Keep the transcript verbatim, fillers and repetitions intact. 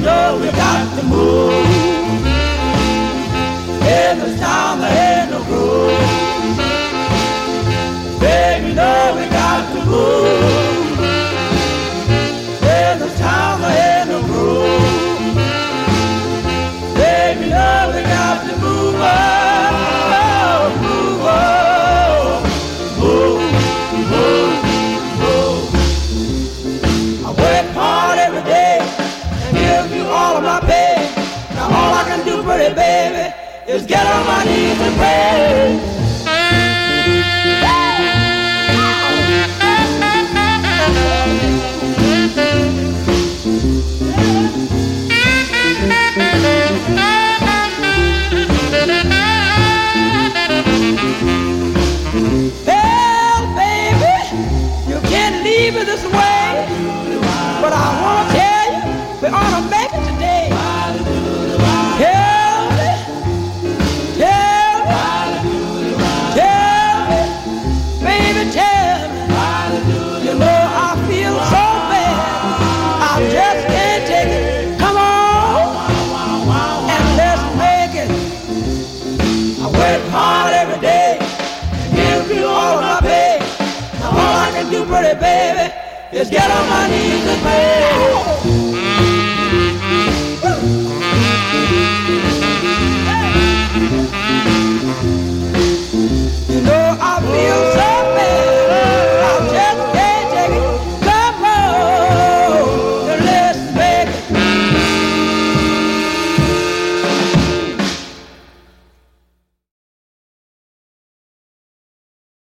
know we got to move. In this town there ain't no groove. Baby, you know we got to move. In this town there ain't no groove. Baby, you know we got to move on, move on, move, move, move. I work hard every day and give you all of my pay. Now all I can do, pretty baby, is get on my knees and pray. Well, baby, you can't leave it this way, but I want to tell you, we ought to make it today. Tell me, tell me, tell me, baby, tell me. You know I feel so bad, I just can't take it. Come on, and let's make it. I work hard every day, give you all of my pay. Now all I can do, pretty baby, is get on my knees and pray.